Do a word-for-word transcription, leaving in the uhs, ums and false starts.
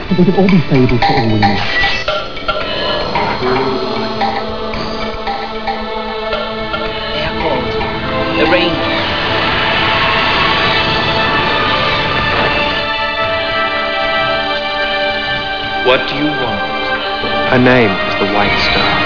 But they could all be fables for all we know. They are called the Rangers. What do you want? Her name is the White Star.